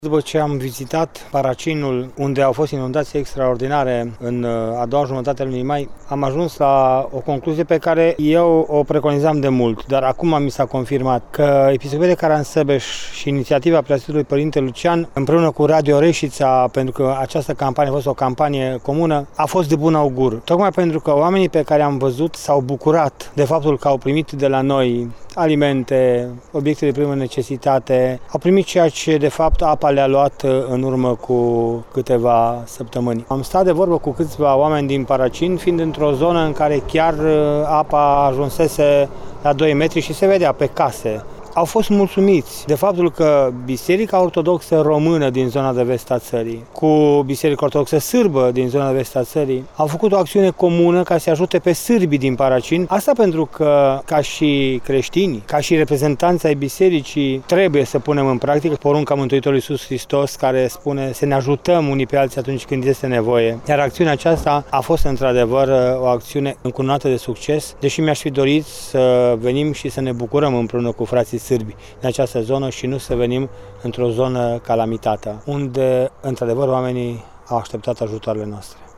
După ce am vizitat Paracinul, unde au fost inundații extraordinare în a doua jumătate a lunii mai, am ajuns la o concluzie pe care eu o preconizam de mult, dar acum mi s-a confirmat că Episcopia Caransebeș și inițiativa Preasfântului Părinte Lucian, împreună cu Radio Reșița, pentru că această campanie a fost o campanie comună, a fost de bun augur. Tocmai pentru că oamenii pe care am văzut s-au bucurat de faptul că au primit de la noi alimente, obiecte de primă necesitate, au primit ceea ce de fapt apa le-a luat în urmă cu câteva săptămâni. Am stat de vorbă cu câțiva oameni din Paracin, fiind într-o zonă în care chiar apa ajunsese la 2 metri și se vedea pe case. Au fost mulțumiți de faptul că Biserica Ortodoxă Română din zona de vest a țării cu Biserica Ortodoxă Sârbă din zona de vest a țării au făcut o acțiune comună ca să ajute pe sârbii din Paracin. Asta pentru că, ca și creștini, ca și reprezentanți ai Bisericii, trebuie să punem în practică porunca Mântuitorului Iisus Hristos, care spune să ne ajutăm unii pe alții atunci când este nevoie. Iar acțiunea aceasta a fost într-adevăr o acțiune încununată de succes, deși mi-aș fi dorit să venim și să ne bucurăm împreună cu frații sârbi în această zonă și nu să venim într-o zonă calamitată, unde într-adevăr oamenii au așteptat ajutoarele noastre.